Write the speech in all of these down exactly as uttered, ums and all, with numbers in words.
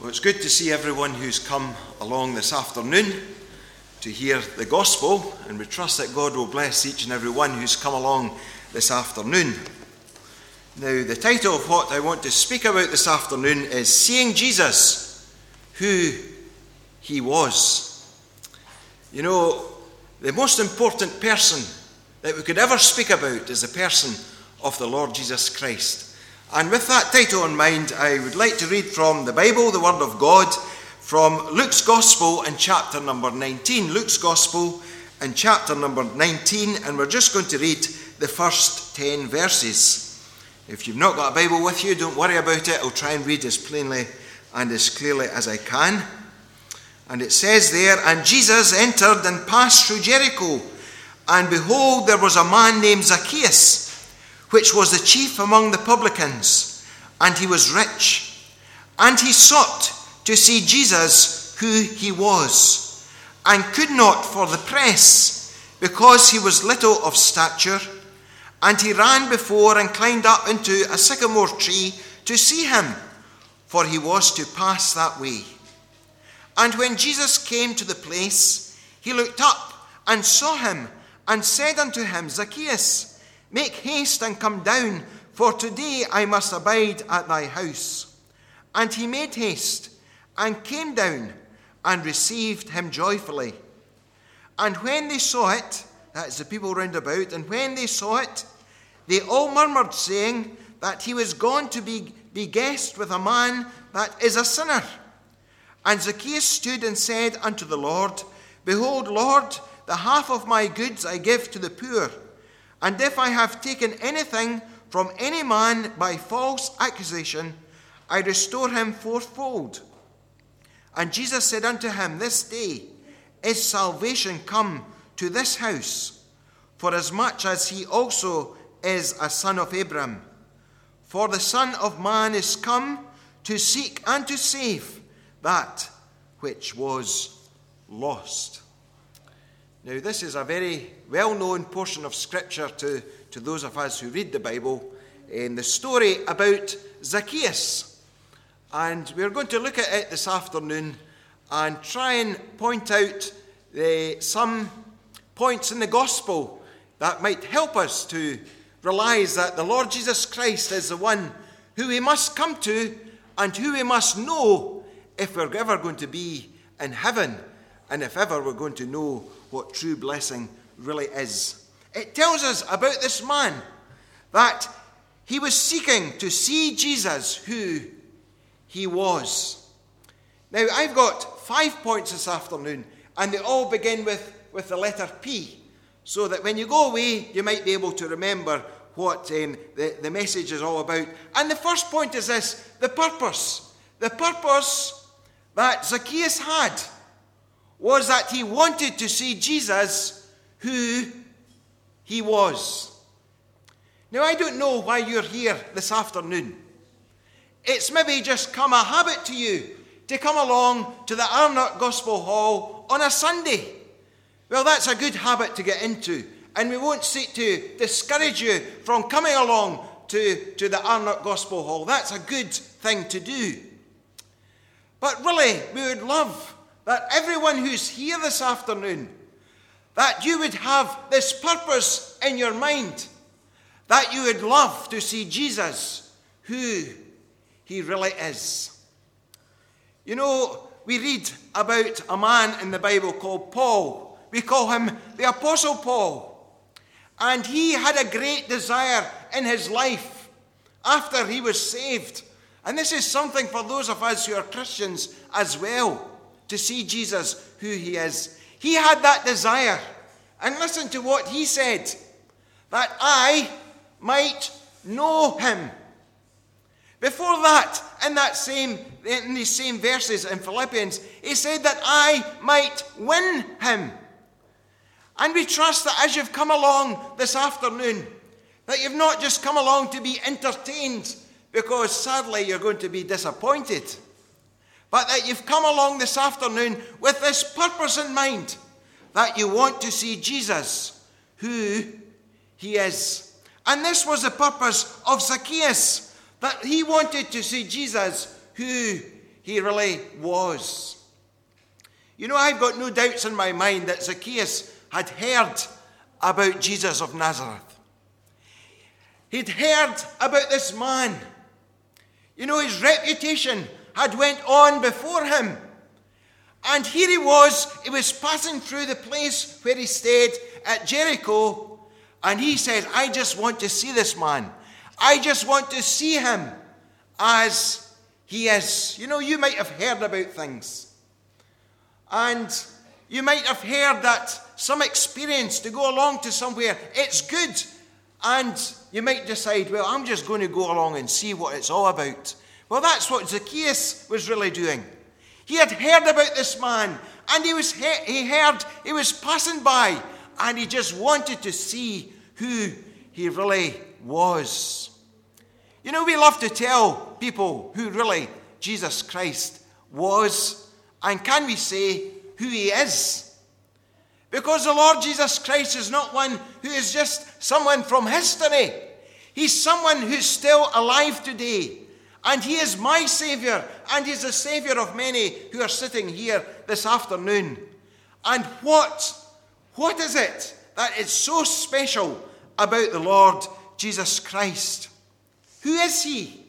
Well, it's good to see everyone who's come along this afternoon to hear the gospel, and we trust that God will bless each and every one who's come along this afternoon. Now, the title of what I want to speak about this afternoon is Seeing Jesus, Who He Was. You know, the most important person that we could ever speak about is the person of the Lord Jesus Christ. And with that title in mind, I would like to read from the Bible, the Word of God, from Luke's Gospel in chapter number nineteen. Luke's Gospel in chapter number nineteen, and we're just going to read the first ten verses. If you've not got a Bible with you, don't worry about it. I'll try and read as plainly and as clearly as I can. And it says there, "And Jesus entered and passed through Jericho. And behold, there was a man named Zacchaeus, which was the chief among the publicans, and he was rich. And he sought to see Jesus, who he was, and could not for the press, because he was little of stature. And he ran before and climbed up into a sycamore tree to see him, for he was to pass that way. And when Jesus came to the place, he looked up and saw him, and said unto him, Zacchaeus, make haste and come down, for today I must abide at thy house. And he made haste, and came down, and received him joyfully. And when they saw it," that's the people round about, "and when they saw it, they all murmured, saying that he was gone to be, be guest with a man that is a sinner. And Zacchaeus stood and said unto the Lord, Behold, Lord, the half of my goods I give to the poor. And if I have taken anything from any man by false accusation, I restore him fourfold. And Jesus said unto him, This day is salvation come to this house, forasmuch as he also is a son of Abraham. For the Son of Man is come to seek and to save that which was lost." Now, this is a very well-known portion of Scripture to, to those of us who read the Bible, in the story about Zacchaeus. And we're going to look at it this afternoon and try and point out uh, some points in the Gospel that might help us to realize that the Lord Jesus Christ is the one who we must come to and who we must know if we're ever going to be in heaven, and if ever we're going to know what true blessing really is. It tells us about this man that he was seeking to see Jesus, who he was. Now, I've got five points this afternoon, and they all begin with, with the letter P, so that when you go away, you might be able to remember what um, the, the message is all about. And the first point is this: the purpose. The purpose that Zacchaeus had was that he wanted to see Jesus, who he was. Now, I don't know why you're here this afternoon. It's maybe just come a habit to you to come along to the Arnott Gospel Hall on a Sunday. Well, that's a good habit to get into, and we won't seek to discourage you from coming along to, to the Arnott Gospel Hall. That's a good thing to do. But really, we would love that everyone who's here this afternoon, that you would have this purpose in your mind, that you would love to see Jesus, who he really is. You know, we read about a man in the Bible called Paul. We call him the Apostle Paul. And he had a great desire in his life after he was saved. And this is something for those of us who are Christians as well, to see Jesus, who he is. He had that desire. And listen to what he said: that I might know him. Before that, in that same, in these same verses in Philippians, he said that I might win him. And we trust that as you've come along this afternoon, that you've not just come along to be entertained, because sadly you're going to be disappointed, but that you've come along this afternoon with this purpose in mind, that you want to see Jesus, who he is. And this was the purpose of Zacchaeus, that he wanted to see Jesus, who he really was. You know, I've got no doubts in my mind that Zacchaeus had heard about Jesus of Nazareth. He'd heard about this man. You know, his reputation had went on before him. And here he was, he was passing through the place where he stayed at Jericho, and he said, I just want to see this man. I just want to see him as he is. You know, you might have heard about things. And you might have heard that some experience to go along to somewhere, it's good. And you might decide, well, I'm just going to go along and see what it's all about. Well, that's what Zacchaeus was really doing. He had heard about this man, and he was he heard he was passing by, and he just wanted to see who he really was. You know, we love to tell people who really Jesus Christ was, and can we say who he is? Because the Lord Jesus Christ is not one who is just someone from history. He's someone who's still alive today. And he is my Saviour, and he's the Saviour of many who are sitting here this afternoon. And what, what is it that is so special about the Lord Jesus Christ? Who is he?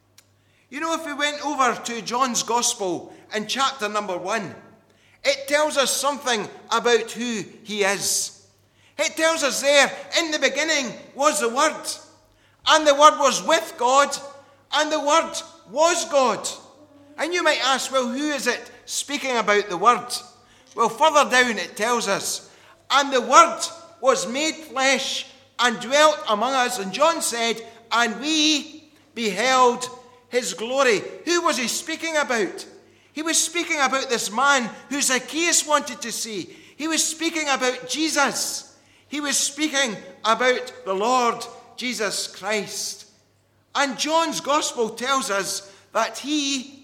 You know, if we went over to John's Gospel in chapter number one, it tells us something about who he is. It tells us there, in the beginning was the Word, and the Word was with God, and the Word was God. And you might ask, well, who is it speaking about the Word? Well, further down it tells us, and the Word was made flesh and dwelt among us. And John said, and we beheld his glory. Who was he speaking about? He was speaking about this man who Zacchaeus wanted to see. He was speaking about Jesus. He was speaking about the Lord Jesus Christ. And John's Gospel tells us that he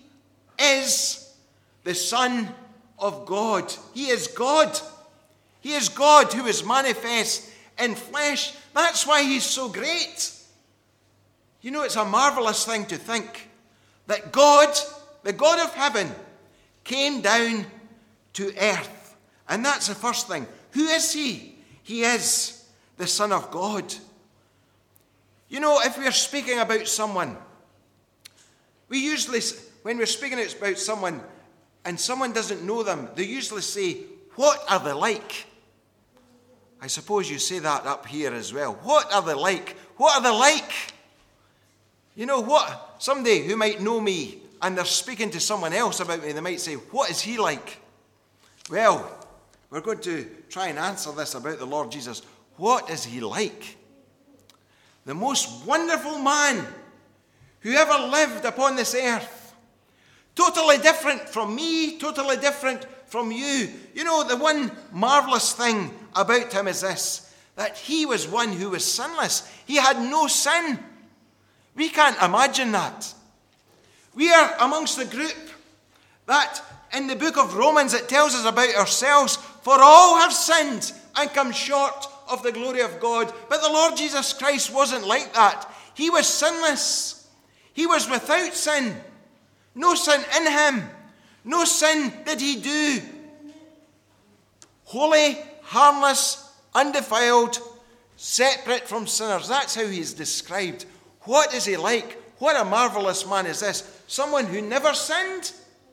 is the Son of God. He is God. He is God who is manifest in flesh. That's why he's so great. You know, it's a marvelous thing to think that God, the God of heaven, came down to earth. And that's the first thing. Who is he? He is the Son of God. You know, if we're speaking about someone, we usually, when we're speaking about someone and someone doesn't know them, they usually say, what are they like? I suppose you say that up here as well. What are they like? What are they like? You know what? Somebody who might know me and they're speaking to someone else about me, they might say, what is he like? Well, we're going to try and answer this about the Lord Jesus. What is he like? The most wonderful man who ever lived upon this earth. Totally different from me, totally different from you. You know, the one marvelous thing about him is this, that he was one who was sinless. He had no sin. We can't imagine that. We are amongst the group that in the book of Romans it tells us about ourselves, for all have sinned and come short of the glory of God. But the Lord Jesus Christ wasn't like that. He was sinless. He was without sin. No sin in him. No sin did he do. Holy, harmless, undefiled, separate from sinners. That's how he's described. What is he like? What a marvelous man is this? Someone who never sinned.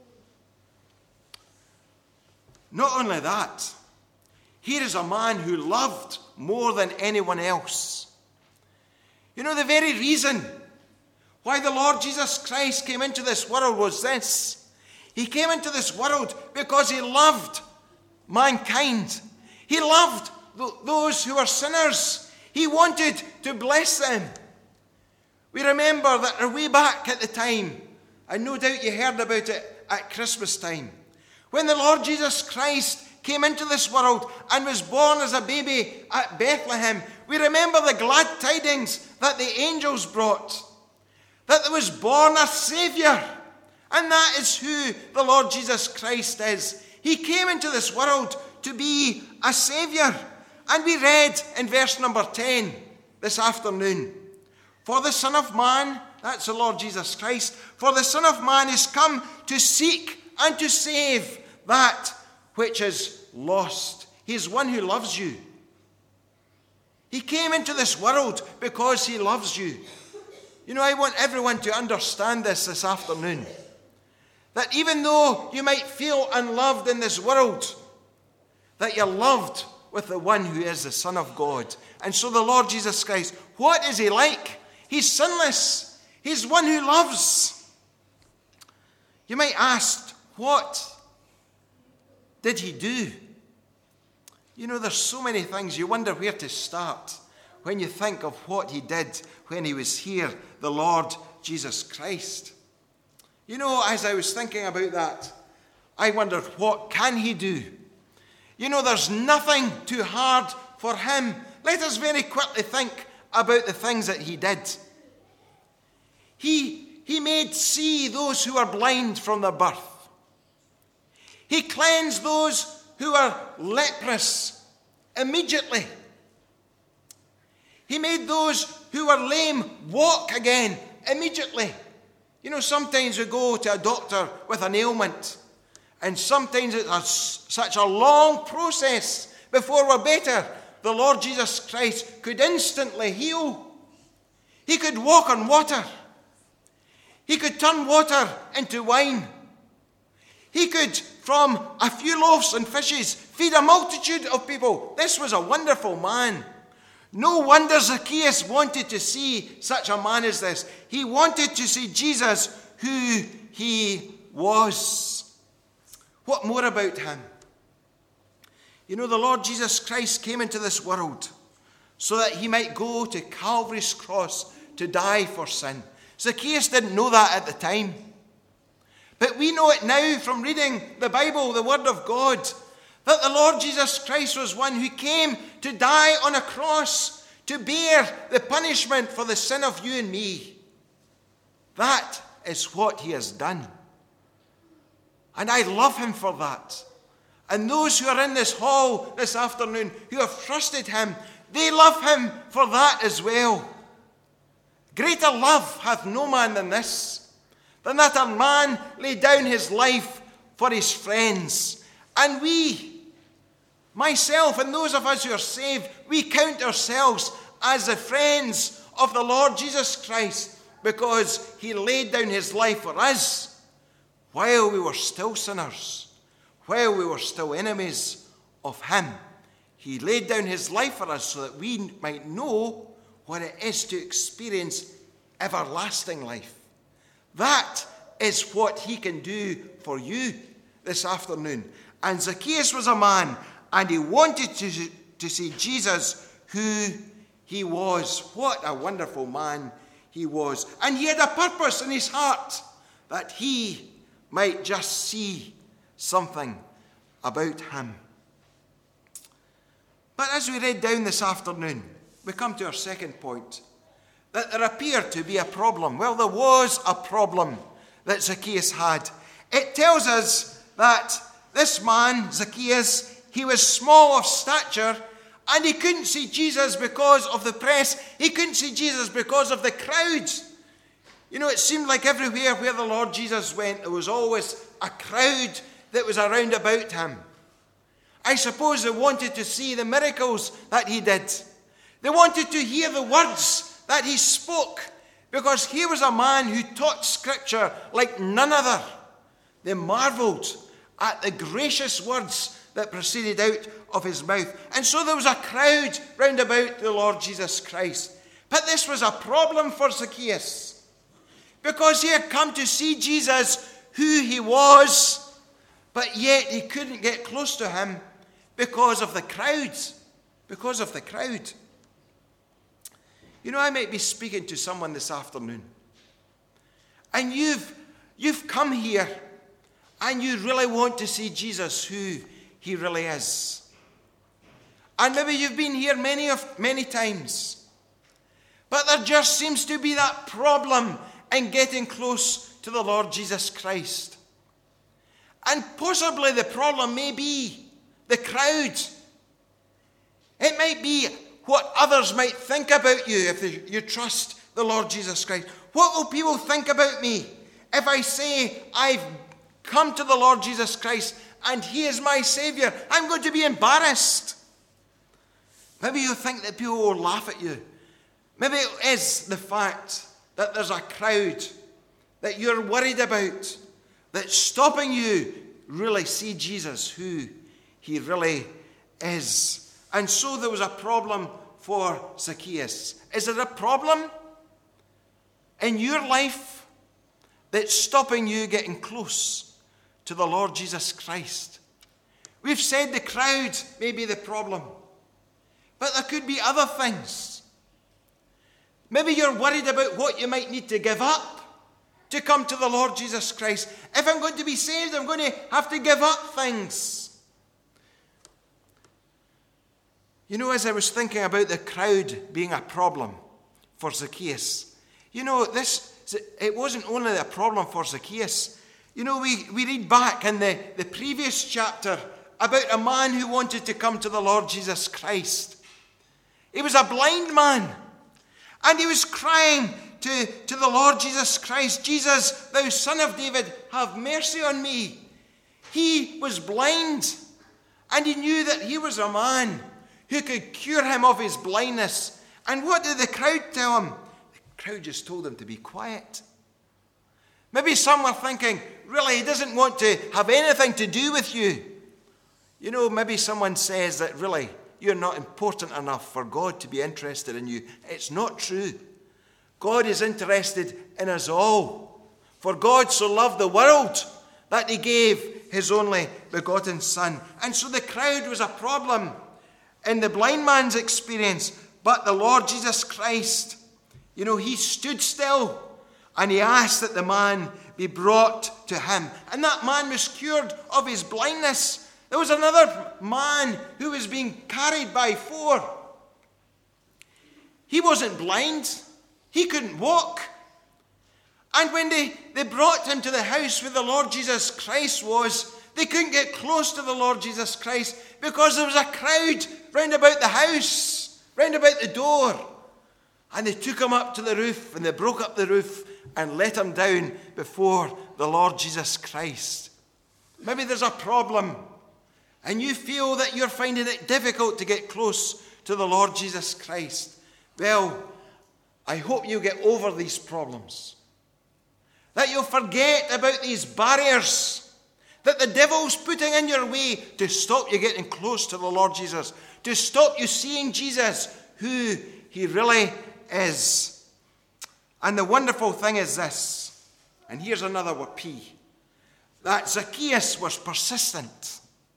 Not only that, here is a man who loved more than anyone else. You know, the very reason why the Lord Jesus Christ came into this world was this. He came into this world because he loved mankind. He loved th- those who are sinners. He wanted to bless them. We remember that way back at the time, and no doubt you heard about it at Christmas time, when the Lord Jesus Christ came into this world and was born as a baby at Bethlehem. We remember the glad tidings that the angels brought, that there was born a Saviour, and that is who the Lord Jesus Christ is. He came into this world to be a Saviour. And we read in verse number ten this afternoon, for the Son of Man That's the Lord Jesus Christ. For the Son of Man is come to seek and to save that which is lost. He is one who loves you. He came into this world because he loves you. You know, I want everyone to understand this this afternoon. That even though you might feel unloved in this world, that you're loved with the one who is the Son of God. And so the Lord Jesus Christ, what is he like? He's sinless. He's one who loves. You might ask, what did he do? You know, there's so many things. You wonder where to start when you think of what he did when he was here, the Lord Jesus Christ. You know, as I was thinking about that, I wondered, what can he do? You know, there's nothing too hard for him. Let us very quickly think about the things that he did. He, he made see those who are blind from their birth. He cleansed those who were leprous immediately. He made those who were lame walk again immediately. You know, sometimes we go to a doctor with an ailment, and sometimes it's a, such a long process before we're better. The Lord Jesus Christ could instantly heal. He could walk on water. He could turn water into wine. He could, from a few loaves and fishes, feed a multitude of people. This was a wonderful man. No wonder Zacchaeus wanted to see such a man as this. He wanted to see Jesus, who he was. What more about him? You know, the Lord Jesus Christ came into this world so that he might go to Calvary's cross to die for sin. Zacchaeus didn't know that at the time. But we know it now from reading the Bible, the Word of God, that the Lord Jesus Christ was one who came to die on a cross to bear the punishment for the sin of you and me. That is what he has done. And I love him for that. And those who are in this hall this afternoon who have trusted him, they love him for that as well. Greater love hath no man than this, than that a man lay down his life for his friends. And we, myself and those of us who are saved, we count ourselves as the friends of the Lord Jesus Christ because he laid down his life for us while we were still sinners, while we were still enemies of him. He laid down his life for us so that we might know what it is to experience everlasting life. That is what he can do for you this afternoon. And Zacchaeus was a man, and he wanted to, to see Jesus, who he was. What a wonderful man he was. And he had a purpose in his heart that he might just see something about him. But as we read down this afternoon, we come to our second point, that there appeared to be a problem. Well, there was a problem that Zacchaeus had. It tells us that this man, Zacchaeus, he was small of stature, and he couldn't see Jesus because of the press. He couldn't see Jesus because of the crowds. You know, it seemed like everywhere where the Lord Jesus went, there was always a crowd that was around about him. I suppose they wanted to see the miracles that he did. They wanted to hear the words that he spoke, because he was a man who taught Scripture like none other. They marveled at the gracious words that proceeded out of his mouth. And so there was a crowd round about the Lord Jesus Christ. But this was a problem for Zacchaeus, because he had come to see Jesus, who he was, but yet he couldn't get close to him because of the crowds, because of the crowd. You know, I might be speaking to someone this afternoon, and you've, you've come here, and you really want to see Jesus, who he really is. And maybe you've been here many, of, many times, but there just seems to be that problem in getting close to the Lord Jesus Christ. And possibly the problem may be the crowd. It might be what others might think about you if you trust the Lord Jesus Christ? What will people think about me if I say I've come to the Lord Jesus Christ and he is my Saviour? I'm going to be embarrassed. Maybe you think that people will laugh at you. Maybe it is the fact that there's a crowd that you're worried about that's stopping you really see Jesus, who he really is. And so there was a problem for Zacchaeus. Is there a problem in your life that's stopping you getting close to the Lord Jesus Christ? We've said the crowd may be the problem, but there could be other things. Maybe you're worried about what you might need to give up to come to the Lord Jesus Christ. If I'm going to be saved, I'm going to have to give up things. You know, as I was thinking about the crowd being a problem for Zacchaeus, you know, this it wasn't only a problem for Zacchaeus. You know, we, we read back in the, the previous chapter about a man who wanted to come to the Lord Jesus Christ. He was a blind man, and he was crying to, to the Lord Jesus Christ, Jesus, thou Son of David, have mercy on me. He was blind, and he knew that he was a man who could cure him of his blindness. And what did the crowd tell him? The crowd just told him to be quiet. Maybe some were thinking, really, he doesn't want to have anything to do with you. You know, maybe someone says that really, you're not important enough for God to be interested in you. It's not true. God is interested in us all. For God so loved the world that he gave his only begotten Son. And so the crowd was a problem in the blind man's experience. But the Lord Jesus Christ, you know, he stood still and he asked that the man be brought to him. And that man was cured of his blindness. There was another man who was being carried by four. He wasn't blind. He couldn't walk. And when they, they brought him to the house where the Lord Jesus Christ was, they couldn't get close to the Lord Jesus Christ because there was a crowd round about the house, round about the door. And they took him up to the roof, and they broke up the roof and let him down before the Lord Jesus Christ. Maybe there's a problem, and you feel that you're finding it difficult to get close to the Lord Jesus Christ. Well, I hope you get over these problems. That you'll forget about these barriers that the devil's putting in your way to stop you getting close to the Lord Jesus, to stop you seeing Jesus, who he really is. And the wonderful thing is this, and here's another P, that Zacchaeus was persistent.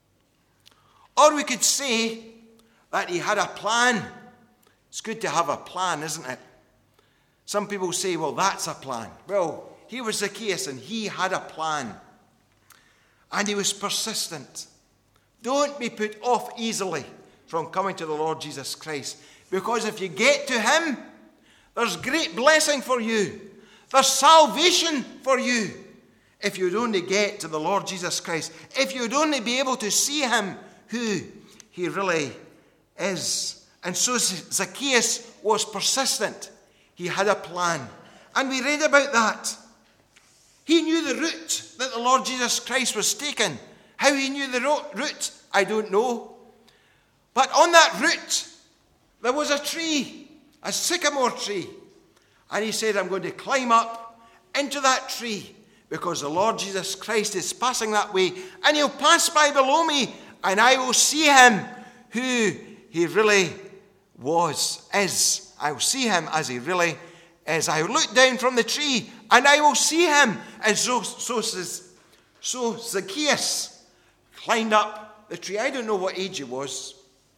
Or we could say that he had a plan. It's good to have a plan, isn't it? Some people say, well, that's a plan. Well, he was Zacchaeus and he had a plan. And he was persistent. Don't be put off easily from coming to the Lord Jesus Christ. Because if you get to him, there's great blessing for you. There's salvation for you. If you'd only get to the Lord Jesus Christ. If you'd only be able to see him, who he really is. And so Zacchaeus was persistent. He had a plan. And we read about that. He knew the route that the Lord Jesus Christ was taking. How he knew the route, I don't know. But on that route, there was a tree, a sycamore tree. And he said, I'm going to climb up into that tree because the Lord Jesus Christ is passing that way. And he'll pass by below me and I will see him who he really was, is. I will see him as he really is. I will look down from the tree and I will see him. And so, so, so Zacchaeus climbed up the tree. I don't know what age he was.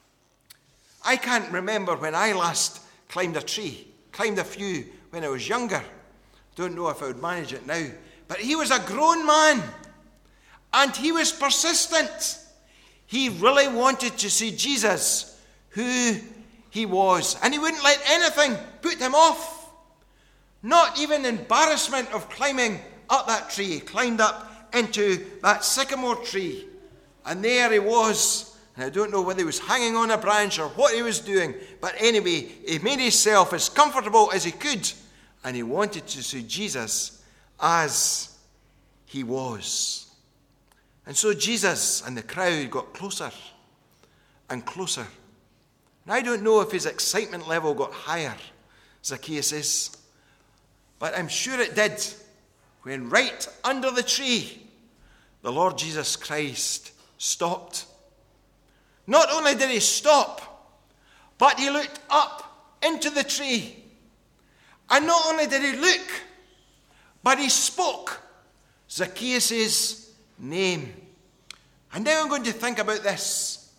I can't remember when I last climbed a tree. Climbed a few when I was younger. Don't know if I would manage it now. But he was a grown man. And he was persistent. He really wanted to see Jesus, who he was. And he wouldn't let anything put him off. Not even embarrassment of climbing up that tree. He climbed up into that sycamore tree. And there he was. And I don't know whether he was hanging on a branch or what he was doing. But anyway, he made himself as comfortable as he could. and he wanted to see Jesus as he was. And so Jesus and the crowd got closer and closer. And I don't know if his excitement level got higher, Zacchaeus, but I'm sure it did when right under the tree, the Lord Jesus Christ stopped. Not only did he stop, but he looked up into the tree. And not only did he look, but he spoke Zacchaeus' name. And now I'm going to think about this.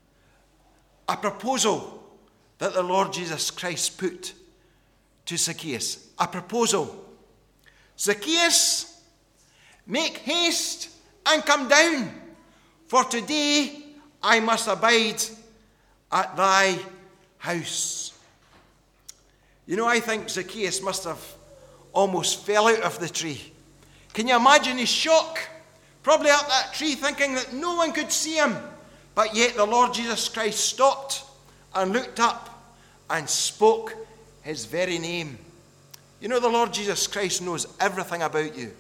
A proposal that the Lord Jesus Christ put to Zacchaeus. A proposal. Zacchaeus, make haste and come down, for today I must abide at thy house. You know, I think Zacchaeus must have almost fell out of the tree. Can you imagine his shock? Probably up that tree thinking that no one could see him. But yet the Lord Jesus Christ stopped and looked up and spoke his very name. You know, the Lord Jesus Christ knows everything about you.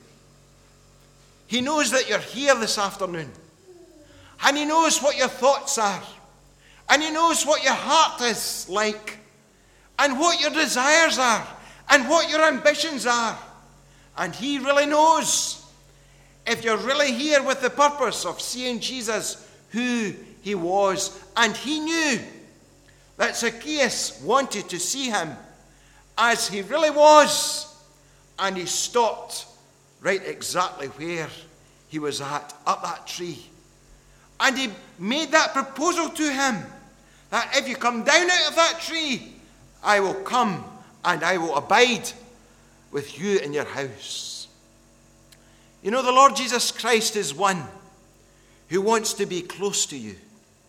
He knows that you're here this afternoon. And he knows what your thoughts are. And he knows what your heart is like. And what your desires are. And what your ambitions are. And he really knows if you're really here with the purpose of seeing Jesus who he was. And he knew that Zacchaeus wanted to see him as he really was. And he stopped right exactly where he was at, up that tree. And he made that proposal to him, that if you come down out of that tree, I will come and I will abide with you in your house. You know, the Lord Jesus Christ is one who wants to be close to you.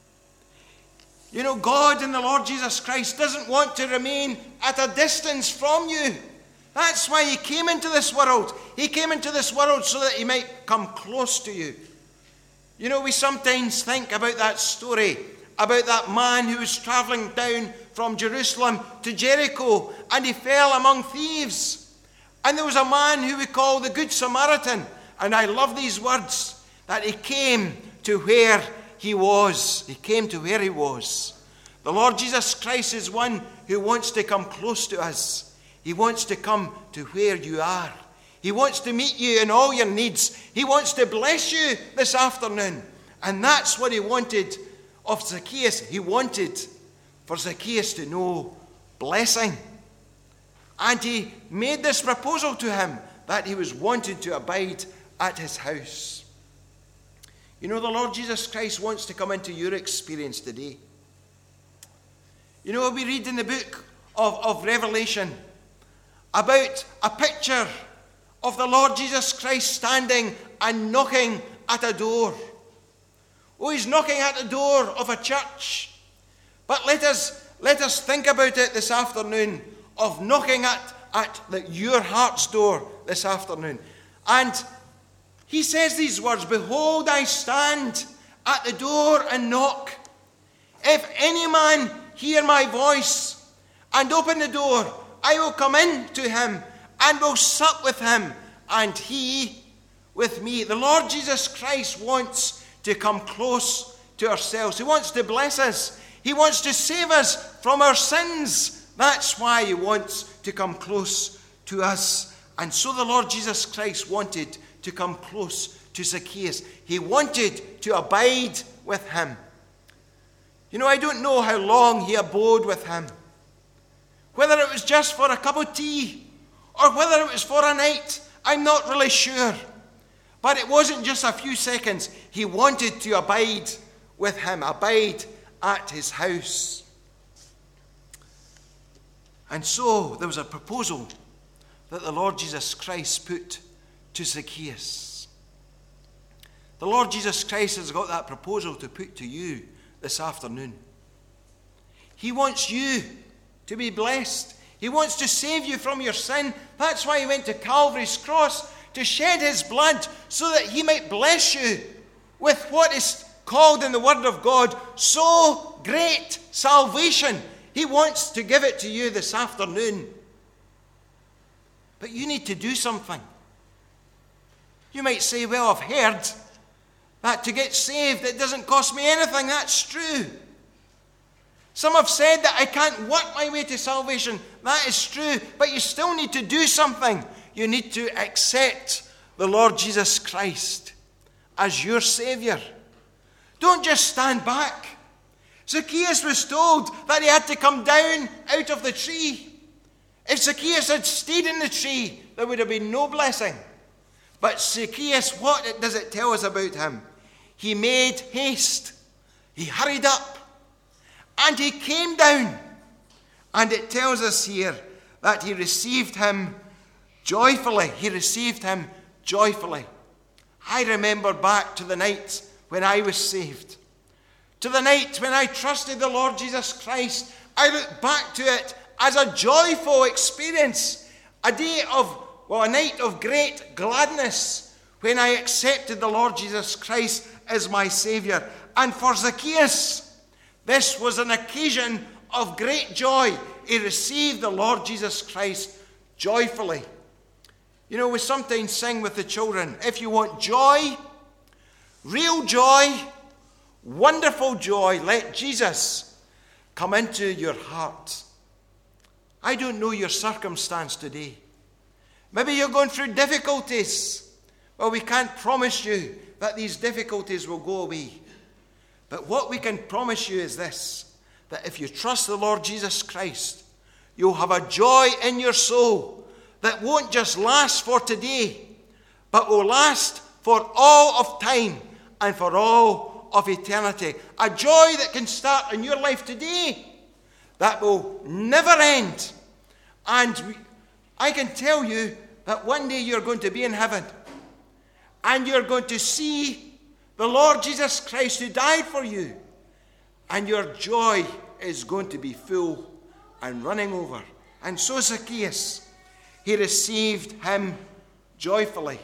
You know, God and the Lord Jesus Christ doesn't want to remain at a distance from you. That's why he came into this world. He came into this world so that he might come close to you. You know, we sometimes think about that story, about that man who was traveling down from Jerusalem to Jericho, and he fell among thieves. And there was a man who we call the Good Samaritan, and I love these words, that he came to where he was. He came to where he was. The Lord Jesus Christ is one who wants to come close to us. He wants to come to where you are. He wants to meet you in all your needs. He wants to bless you this afternoon. And that's what he wanted of Zacchaeus. He wanted for Zacchaeus to know blessing. And he made this proposal to him that he was wanting to abide at his house. You know, the Lord Jesus Christ wants to come into your experience today. You know, we read in the book of, of Revelation about a picture of the Lord Jesus Christ standing and knocking at a door. Oh, he's knocking at the door of a church. But let us, let us think about it this afternoon, of knocking at, at the, your heart's door this afternoon. And he says these words, "Behold, I stand at the door and knock. If any man hear my voice and open the door, I will come in to him and will sup with him, and he with me." The Lord Jesus Christ wants to come close to ourselves. He wants to bless us. He wants to save us from our sins. That's why he wants to come close to us. And so the Lord Jesus Christ wanted to come close to Zacchaeus. He wanted to abide with him. You know, I don't know how long he abode with him. Whether it was just for a cup of tea or whether it was for a night, I'm not really sure. But it wasn't just a few seconds. He wanted to abide with him, abide at his house. And so there was a proposal that the Lord Jesus Christ put to Zacchaeus. The Lord Jesus Christ has got that proposal to put to you this afternoon. He wants you to be blessed. He wants to save you from your sin. That's why he went to Calvary's cross, to shed his blood so that he might bless you with what is called in the Word of God so great salvation. He wants to give it to you this afternoon. But you need to do something. You might say, well, I've heard that to get saved, it doesn't cost me anything. That's true. Some have said that I can't work my way to salvation. That is true. But you still need to do something. You need to accept the Lord Jesus Christ as your Savior. Don't just stand back. Zacchaeus was told that he had to come down out of the tree. If Zacchaeus had stayed in the tree, there would have been no blessing. But Zacchaeus, what does it tell us about him? He made haste. He hurried up. And he came down. And it tells us here that he received him joyfully. He received him joyfully. I remember back to the night when I was saved. To the night when I trusted the Lord Jesus Christ. I look back to it as a joyful experience. A day of, well, a night of great gladness when I accepted the Lord Jesus Christ as my Savior. And for Zacchaeus, this was an occasion of great joy. He received the Lord Jesus Christ joyfully. You know, we sometimes sing with the children, if you want joy, real joy, wonderful joy, let Jesus come into your heart. I don't know your circumstance today. Maybe you're going through difficulties. Well, we can't promise you that these difficulties will go away. But what we can promise you is this, that if you trust the Lord Jesus Christ, you'll have a joy in your soul that won't just last for today, but will last for all of time and for all of eternity. A joy that can start in your life today that will never end. And we, I can tell you that one day you're going to be in heaven and you're going to see the Lord Jesus Christ who died for you, and your joy is going to be full and running over. And so Zacchaeus, he received him joyfully.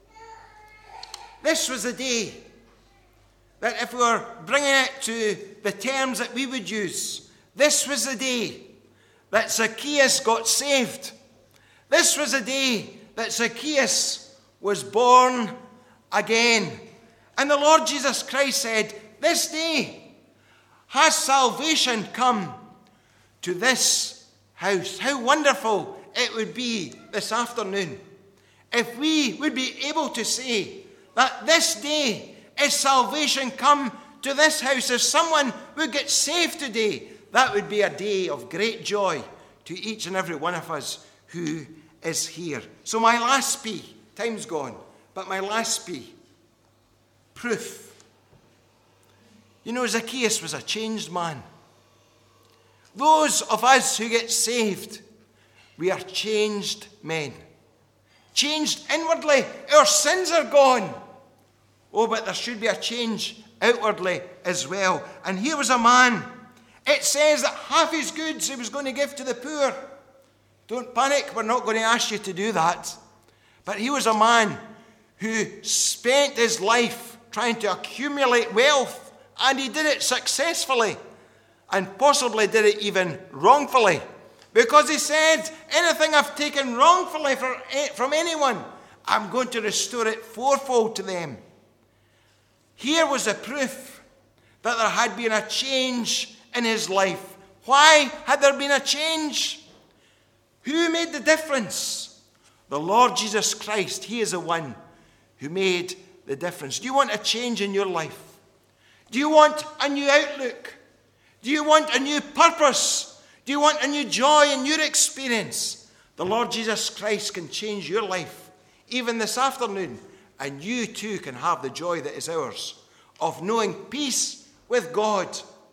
This was a day that, if we were bringing it to the terms that we would use, this was the day that Zacchaeus got saved. This was the day that Zacchaeus was born again. And the Lord Jesus Christ said, this day has salvation come to this house. How wonderful it would be this afternoon if we would be able to say that this day is salvation come to this house. If someone would get saved today, that would be a day of great joy to each and every one of us who is here. So my last P, time's gone, but my last P, proof. You know, Zacchaeus was a changed man. Those of us who get saved, we are changed men. Changed inwardly. Our sins are gone. Oh, but there should be a change outwardly as well. And here was a man. It says that half his goods he was going to give to the poor. Don't panic, we're not going to ask you to do that. But he was a man who spent his life trying to accumulate wealth, and he did it successfully, and possibly did it even wrongfully, because he said, anything I've taken wrongfully from anyone, I'm going to restore it fourfold to them. Here was a proof that there had been a change in his life. Why had there been a change? Who made the difference? The Lord Jesus Christ. He is the one who made the difference. Do you want a change in your life? Do you want a new outlook? Do you want a new purpose? Do you want a new joy in your experience? The Lord Jesus Christ can change your life even this afternoon, and you too can have the joy that is ours of knowing peace with God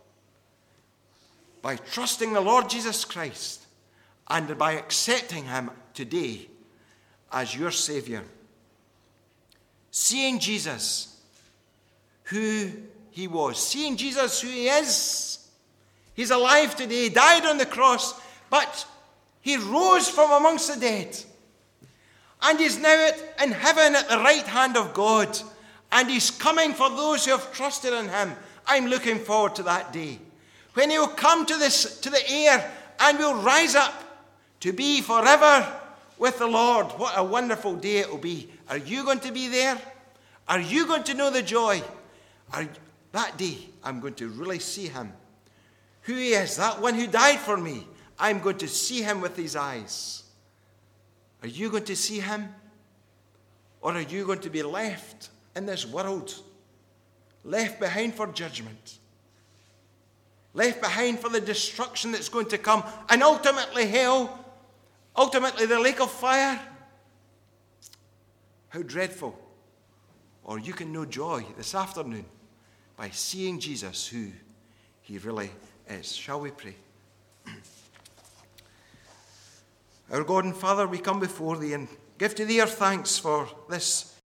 by trusting the Lord Jesus Christ and by accepting him today as your Savior. Seeing Jesus, who he was. Seeing Jesus, who he is. He's alive today. He died on the cross, but he rose from amongst the dead. And he's now in heaven at the right hand of God. And he's coming for those who have trusted in him. I'm looking forward to that day, when he will come to this to the air and will rise up to be forever with the Lord. What a wonderful day it will be. Are you going to be there? Are you going to know the joy? Are, that day, I'm going to really see him. Who he is, that one who died for me. I'm going to see him with these eyes. Are you going to see him? Or are you going to be left in this world? Left behind for judgment? Left behind for the destruction that's going to come? And ultimately hell? Ultimately the lake of fire? How dreadful. Or you can know joy this afternoon by seeing Jesus, who he really is. Shall we pray? Our God and Father, we come before thee and give to thee our thanks for this